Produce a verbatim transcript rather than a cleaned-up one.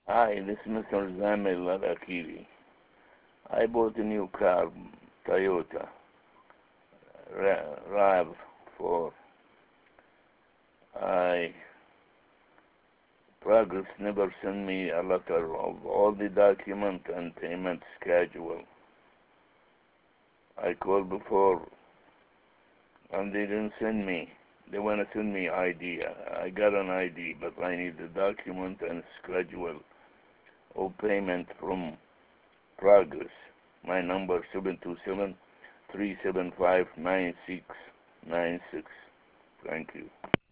Hi, this is Mister Zamil Al-Akili. I bought a new car, Toyota RAV four. I Progress never sent me a letter of all the document and payment schedule. I called before and they didn't send me. They want to send me I D. I got an I D, but I need the document and schedule of payment from Progress. My number seven two seven, three seven five, nine six nine six. Thank you.